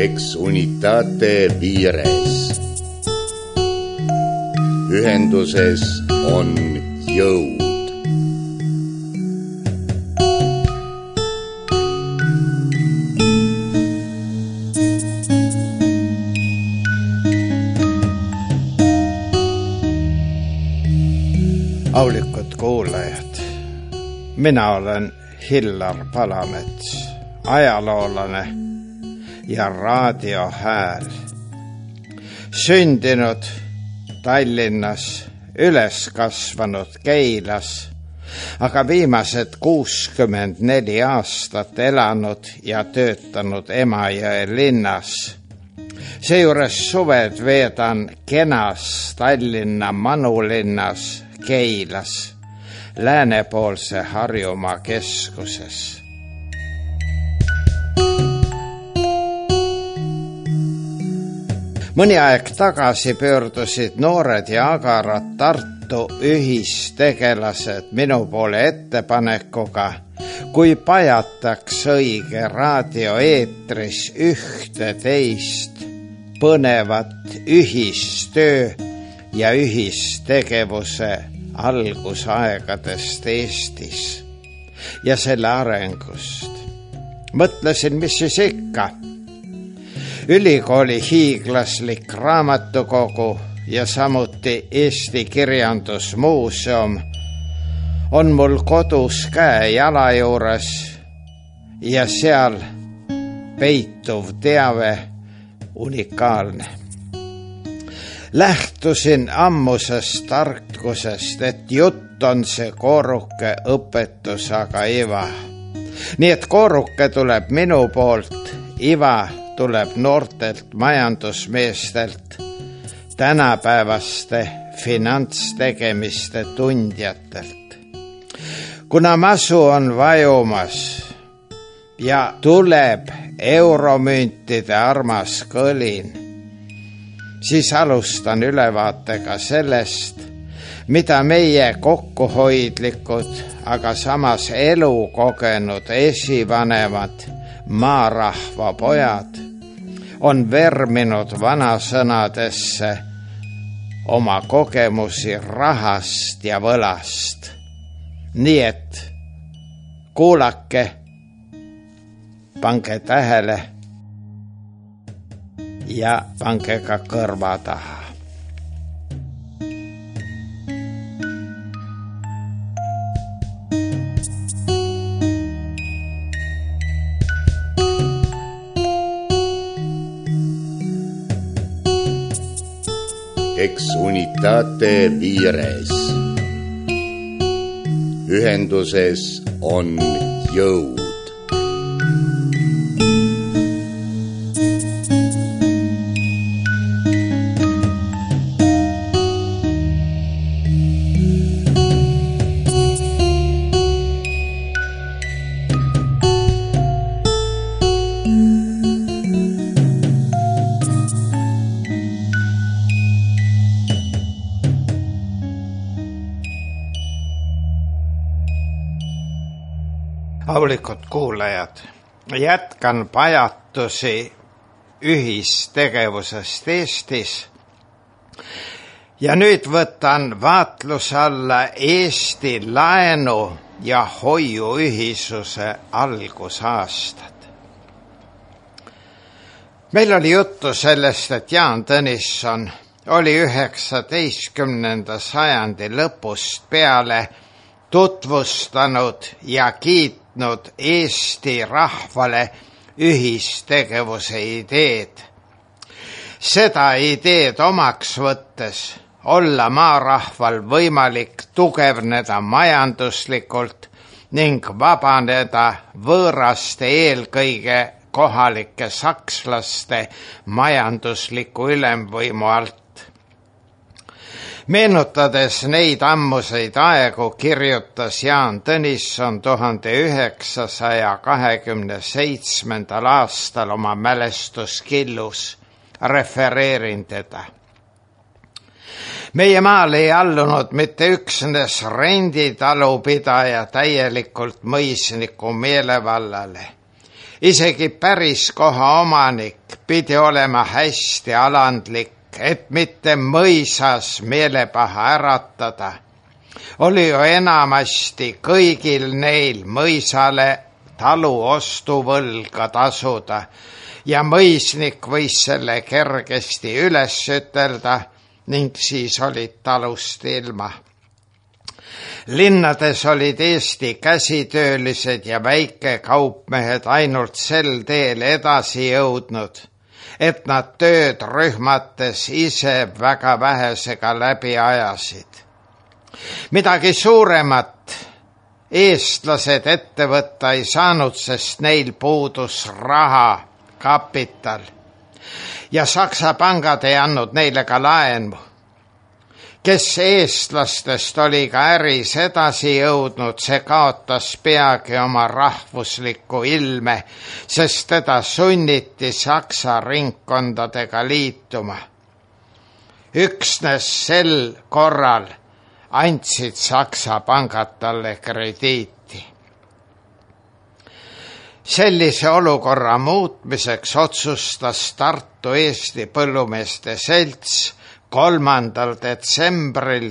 Ex unitate vires. Ühenduses on jõud. Aulikud kuulajad, mina olen Hillar Palamets, ajaloolane ja raadiohääl. Sündinud Tallinnas, üles kasvanud Keilas, aga viimased 64 aastat elanud ja töötanud Emajõe linnas. Seejuures suved veedan kenas Tallinna manulinnas Keilas, läänepoolse Harjumaa keskuses. Mõni aeg tagasi pöördusid noored ja agarad Tartu ühistegelased minu poole ettepanekuga, kui pajataks õige raadioeetris ühte teist põnevat ühistöö ja ühistegevuse algusaegadest Eestis ja selle arengust. Mõtlesin, mis siis ikka. Ülikooli hiiglaslik raamatukogu ja samuti Eesti Kirjandusmuuseum on mul kodus käe-jala juures ja seal peituv teave unikaalne. Lähtusin ammusest tarkusest, et jutt on see kooruke õpetus, aga iva. Nii et kooruke tuleb minu poolt, iva tuleb noortelt majandusmeestelt, tänapäevaste finantstegemiste tundjatelt. Kuna masu on vajumas ja tuleb euromüntide armas kõlin, siis alustan ülevaatega sellest, mida meie kokkuhoidlikud, aga samas elukogenud esivanemad maarahva pojad on verminud vanasõnadesse oma kogemusi rahast ja võlast. Nii et kuulake, pange tähele ja pange ka kõrva taha. Ex unitate vires. Ühenduses on jõud. Aulikud kuulajad, jätkan pajatusi ühistegevusest Eestis ja nüüd võtan vaatluse alla Eesti laenu- ja hoiuühisuse algusaastad. Meil oli juttu sellest, et Jaan Tõnisson oli 19. sajandi lõpust peale tutvustanud ja kiitnud Eesti rahvale ühistegevuse ideed. Seda ideed omaks võttes olla maarahval võimalik tugevneda majanduslikult ning vabaneda võõraste, eelkõige kohalike sakslaste majandusliku ülemvõimu alt. Meenutades neid ammuseid aegu kirjutas Jaan Tõnisson 1927. aastal oma mälestuskillus, refereerin teda. Meie maal ei allunud mitte üksnes renditalupidaja täielikult mõisniku meelevallale. Isegi päris koha omanik pidi olema hästi alandlik, et mitte mõisas meelepaha äratada. Oli ju enamasti kõigil neil mõisale talu ostuvõlga tasuda ja mõisnik võis selle kergesti üles ütelda ning siis olid talust ilma. Linnades olid Eesti käsitöölised ja väikekaupmehed ainult sel teel edasi jõudnud, et nad tööd rühmates ise väga vähesega läbi ajasid. Midagi suuremat eestlased ette võtta ei saanud, sest neil puudus raha, kapital ja Saksa pangad ei andnud neile ka laenu. Kes eestlastest oli ka äris edasi jõudnud, see kaotas peagi oma rahvuslikku ilme, sest teda sunniti Saksa ringkondadega liituma. Üksnes sel korral andsid Saksa pangad talle krediiti. Sellise olukorra muutmiseks otsustas Tartu Eesti Põllumeeste Selts 3. detsembril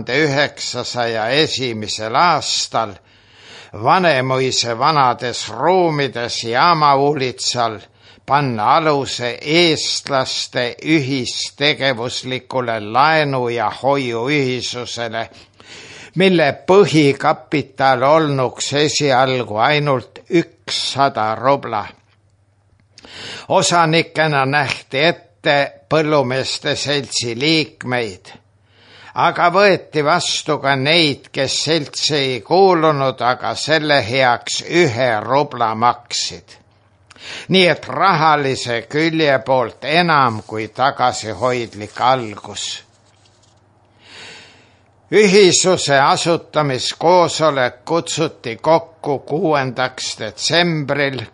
1901. aastal Vanemuise vanades ruumides Jaamaulitsal panna aluse eestlaste ühistegevuslikule laenu- ja hoiuühisusele, mille põhikapital olnuks esialgu ainult 100 rubla. Osanikena nähti ette Põllumeeste Seltsi liikmeid, aga võeti vastu ka neid, kes seltsi ei kuulunud, aga selle heaks 1 rubla maksid. Nii et rahalise külje poolt enam kui tagasihoidlik algus. Ühisuse asutamiskoosolek kutsuti kokku 6. detsembril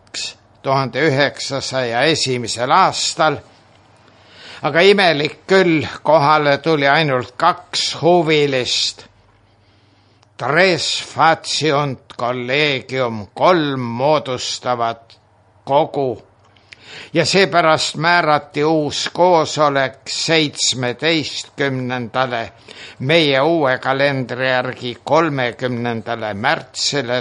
1901. aastal, aga imelik küll, kohale tuli ainult 2 huvilist. Tres faciunt collegium, 3 moodustavat kogu ja seepärast määrati uus koosolek 17. meie uue kalendri järgi 30. märtsile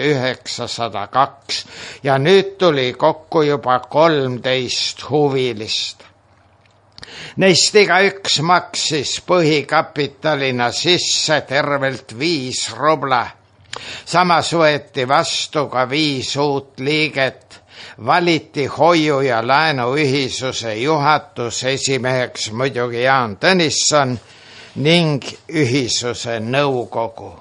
1902 ja nüüd tuli kokku juba 13 huvilist. Neist igaüks maksis põhikapitalina sisse tervelt 5 rubla. Samas võeti vastu ka 5 uut liiget. Valiti hoiu- ja laenuühisuse juhatuse esimeheks muidugi Jaan Tõnisson ning ühisuse nõukogu.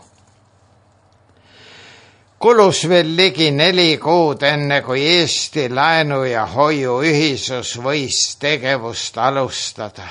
Kulus veel ligi 4 kuud enne, kui Eesti laenu- ja hoiuühisus võis tegevust alustada.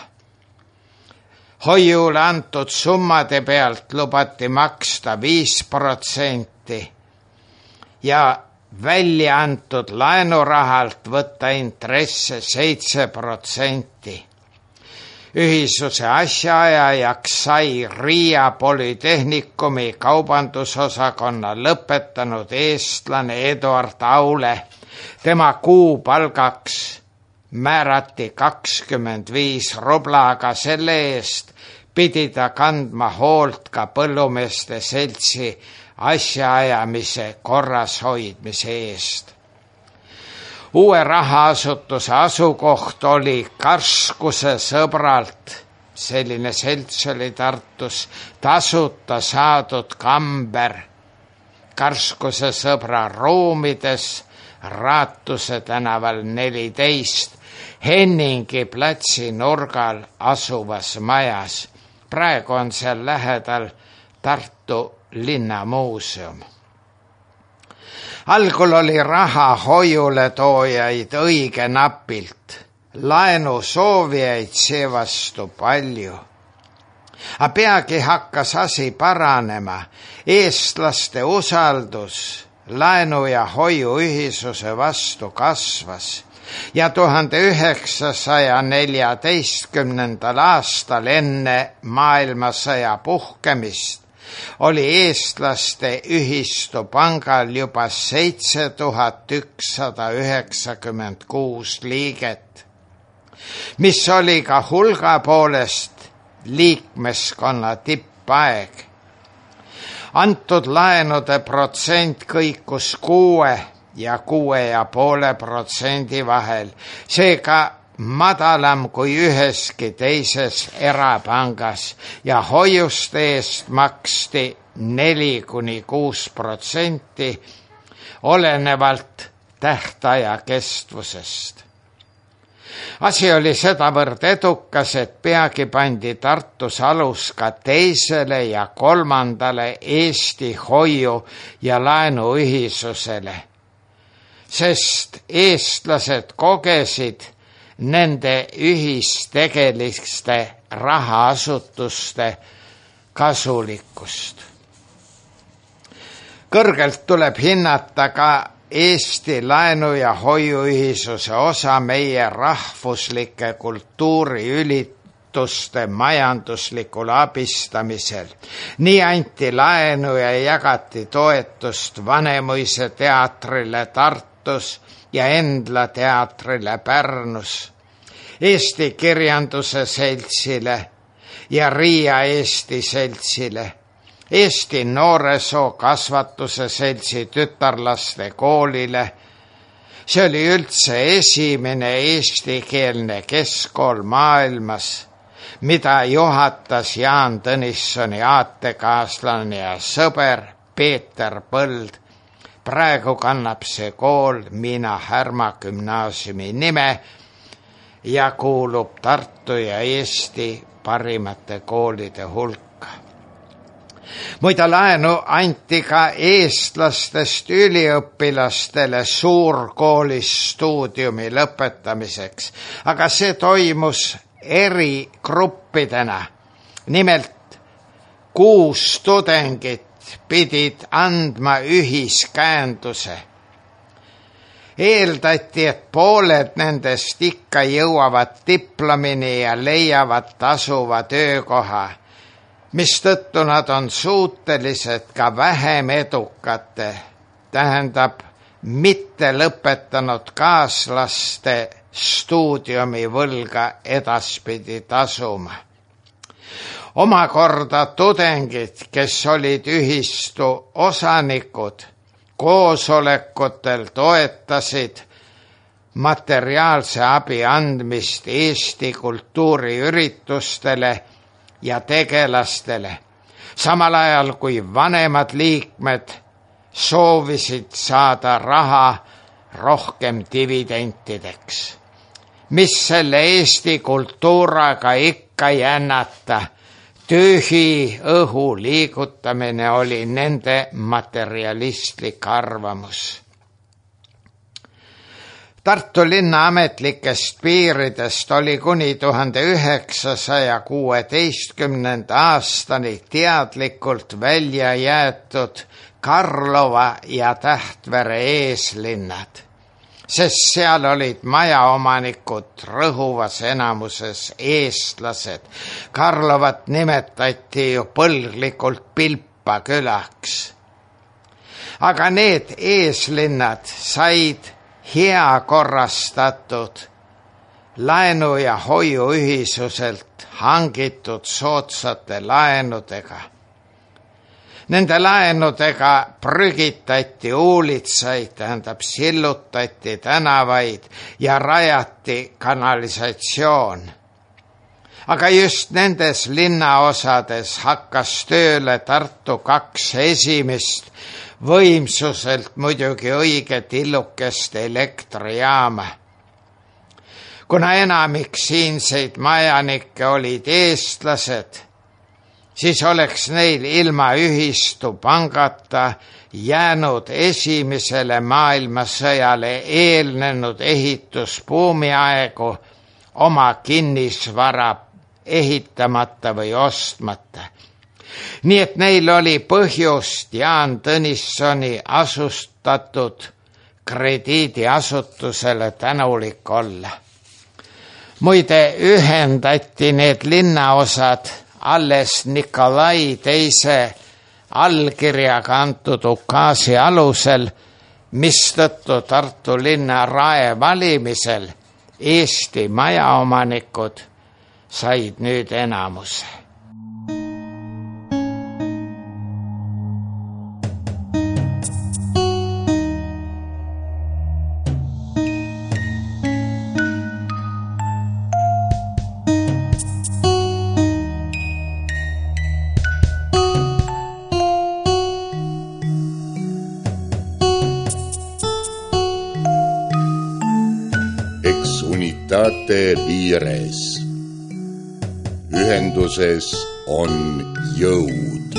Hoiule antud summade pealt lubati maksta 5% ja välja antud laenurahalt võtta intresse 7%. Ühisuse asjaajajaks sai Riia Polütehnikumi kaubandusosakonna lõpetanud eestlane Eduard Aule. Tema kuupalgaks määrati 25 rubla, aga selle eest pidi ta kandma hoolt ka Põllumeeste Seltsi asjaajamise korras hoidmise eest. Uue rahaasutuse asukoht oli Karskuse sõbralt, selline selts oli Tartus, tasuta saadud kamber Karskuse sõbra ruumides Raatuse tänaval 14 Henningi platsi nurgal asuvas majas. Praegu on seal lähedal Tartu linnamuuseum. Algul oli raha hoiule toojaid õige napilt, laenu soovijaid seevastu palju. A peagi hakkas asi paranema, eestlaste usaldus laenu- ja hoiuühisuse vastu kasvas ja 1914. aastal enne maailmasõja puhkemist oli eestlaste ühistu pangal juba 7196 liiget, mis oli ka hulga poolest liikmeskonna tippaeg. Antud laenude protsent kõikus 6 ja 6,5% vahel, seega madalam kui üheski teises erapangas ja hoiuste eest maksti 4–6% olenevalt tähtaja kestvusest. Asi oli sedavõrd edukas, et peagi pandi Tartus alus ka teisele ja kolmandale Eesti hoiu- ja laenuühisusele, sest eestlased kogesid nende ühistegeliste rahaasutuste kasulikkust. Kõrgelt tuleb hinnata ka Eesti laenu- ja hoiuühisuse osa meie rahvuslike kultuuriürituste majanduslikul abistamisel. Nii anti laenu ja jagati toetust Vanemuise teatrile Tartus ja Endla teatrile Pärnus, Eesti Kirjanduse Seltsile ja Riia Eesti Seltsile, Eesti Nooresoo Kasvatuse Seltsi tütarlaste koolile. See oli üldse esimene eestikeelne keskkool maailmas, mida juhatas Jaan Tõnissoni aatekaaslane ja sõber Peeter Põld. Praegu kannab see kool Miina Härma gümnaasiumi nime ja kuulub Tartu ja Eesti parimate koolide hulka. Muide, laenu anti ka eestlastest üliõpilastele suurkoolis stuudiumi lõpetamiseks, aga see toimus eri gruppidena. Nimelt 6 tudengit pidid andma ühiskäenduse. Eeldati, et pooled nendest ikka jõuavad diplomini ja leiavad tasuva töökoha, mistõttu nad on suutelised ka vähem edukate, tähendab mitte lõpetanud kaaslaste stuudiumi võlga edaspidi tasuma. Omakorda tudengid, kes olid ühistu osanikud, koosolekutel toetasid materiaalse abi andmist Eesti kultuuriüritustele ja tegelastele, samal ajal kui vanemad liikmed soovisid saada raha rohkem dividendideks, mis selle Eesti kultuuraga ikka jännata. Tühi õhu liigutamine oli nende materialistlik arvamus. Tartu linna ametlikest piiridest oli kuni 1916. aastani teadlikult välja jäetud Karlova ja Tähtvere eeslinnad, sest seal olid majaomanikud rõhuvas enamuses eestlased. Karlovat nimetati ju põlglikult Pilpa külaks. Aga need eeslinnad said hea korrastatud laenu- ja hoiuühisuselt hangitud soodsate laenudega. Nende laenudega prügitati uulitsaid, tähendab sillutati tänavaid ja rajati kanalisatsioon. Aga just nendes linnaosades hakkas tööle Tartu 2 esimest võimsuselt muidugi õige tillukest elektrijaama. Kuna enamik siinseid majanikke olid eestlased, siis oleks neil ilma ühistu pangata jäänud esimesele maailmasõjale eelnenud ehitusbuumi aegu oma kinnisvara ehitamata või ostmata. Nii et neil oli põhjust Jaan Tõnissoni asustatud krediidiasutusele tänulik olla. Muide, ühendati need linnaosad alles Nikolai II allkirjaga antud ukaasi alusel, mistõttu Tartu linna rae valimisel Eesti majaomanikud said nüüd enamuse. Ex unitate vires. Ühenduses on jõud.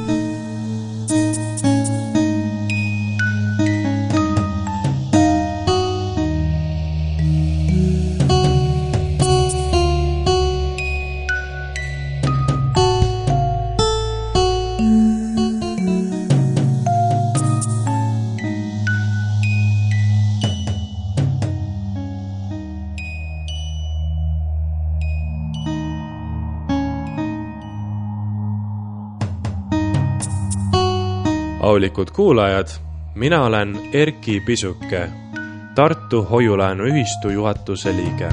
Aulikud kuulajad, mina olen Erki Pisuke, Tartu Hoiulaenuühistu juhatuse liige.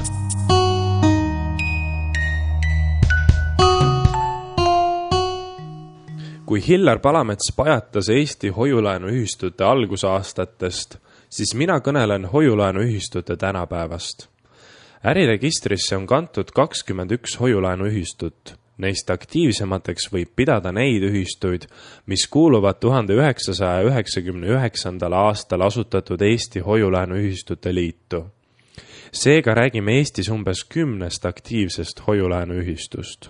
Kui Hillar Palamets pajatas Eesti hoiulaenuühistute algusaastatest, siis mina kõnelen hoiulaenuühistute tänapäevast. Äriregistrisse on kantud 21 hoiulaenuühistut. Neist aktiivsemateks võib pidada neid ühistuid, mis kuuluvad 1999. aastal asutatud Eesti Hoiulaenuühistute Liitu. Seega räägime Eestis umbes 10 aktiivsest hoiulaenuühistust.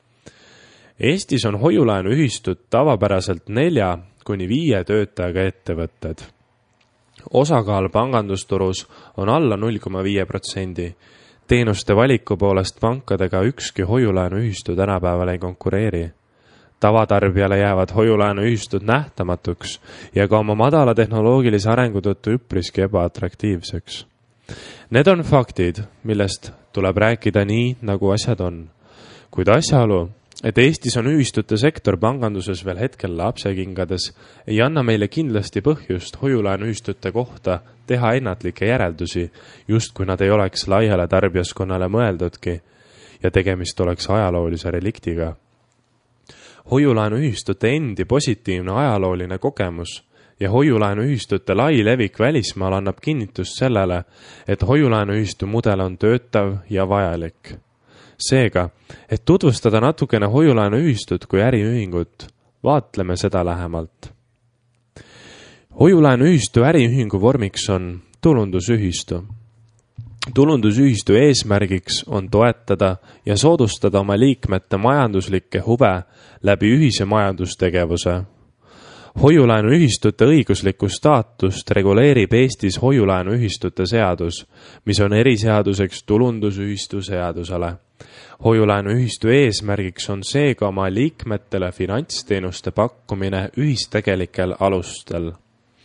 Eestis on hoiulaenuühistud tavapäraselt 4–5 töötajaga ettevõtted. Osakaal pangandusturus on alla 0,5%. Teenuste valiku poolest pankadega ükski hoiulaenuühistu tänapäeval ei konkureeri. Tavatarbijale jäävad hoiulaenuühistud nähtamatuks ja ka oma madala tehnoloogilise arengu tõttu üpriski ebaatraktiivseks. Need on faktid, millest tuleb rääkida nii, nagu asjad on. Kuid asjaolu, et Eestis on ühistute sektor panganduses veel hetkel lapsekingades, ei anna meile kindlasti põhjust hoiulaenuühistute kohta teha ennatlikke järeldusi, just kui nad ei oleks laiale tarbijaskonnale mõeldudki ja tegemist oleks ajaloolise reliktiga. Hoiulaenuühistute endi positiivne ajalooline kogemus ja hoiulaenuühistute lai levik välismaal annab kinnitust sellele, et hoiulaenuühistu mudel on töötav ja vajalik. Seega, et tutvustada natukene hoiulaenuühistut kui äriühingut, vaatleme seda lähemalt. Hoiulaenuühistu äriühingu vormiks on tulundusühistu. Tulundusühistu eesmärgiks on toetada ja soodustada oma liikmete majanduslikke huve läbi ühise majandustegevuse. Hoiulaenuühistute õiguslikku staatust reguleerib Eestis hoiulaenuühistute seadus, mis on eriseaduseks tulundusühistu seadusele. Hoiulaenuühistu eesmärgiks on seega oma liikmetele finantsteenuste pakkumine ühistegelikel alustel.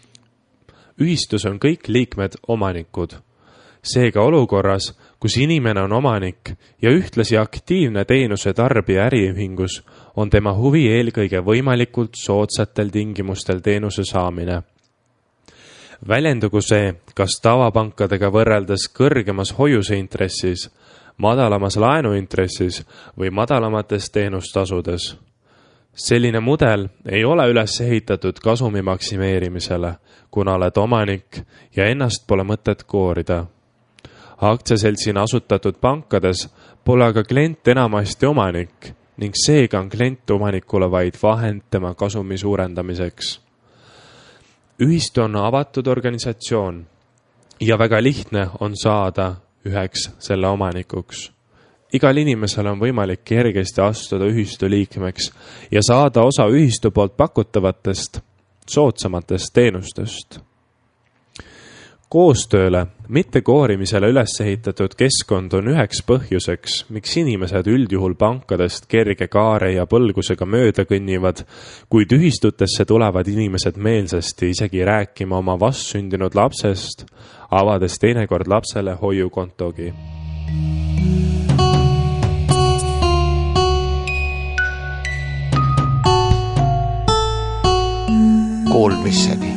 Ühistus on kõik liikmed omanikud. Seega olukorras, kus inimene on omanik ja ühtlasi aktiivne teenuse tarbija äriühingus, on tema huvi eelkõige võimalikult soodsatel tingimustel teenuse saamine. Väljendugu see, kas tavapankadega võrreldes kõrgemas hoiuseintressis, madalamas laenuintressis või madalamates teenustasudes. Selline mudel ei ole üles ehitatud kasumi maksimeerimisele, kuna oled omanik ja ennast pole mõtet koorida. Aktsiaseltsina asutatud pankades pole aga klient enamasti omanik ning seega on klient omanikule vaid vahend tema kasumi suurendamiseks. Ühistu on avatud organisatsioon ja väga lihtne on saada üheks selle omanikuks. Igal inimesel on võimalik kergesti astuda ühistu liikmeks ja saada osa ühistu poolt pakutavatest soodsamatest teenustest. Koostööle, mitte koorimisele üles ehitatud keskkond on üheks põhjuseks, miks inimesed üldjuhul pankadest kerge kaare ja põlgusega mööda kõnnivad, kuid ühistutesse tulevad inimesed meelsasti isegi rääkima oma vastsündinud lapsest, avades teinekord lapsele hoiukontogi. kuulmiseni.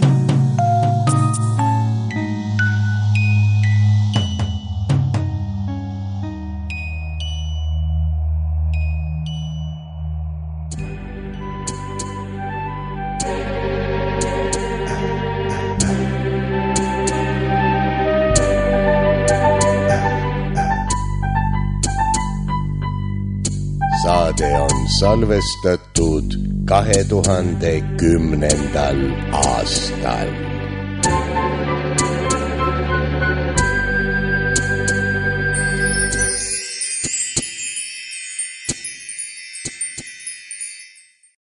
Saade on salvestatud 2010. aastal.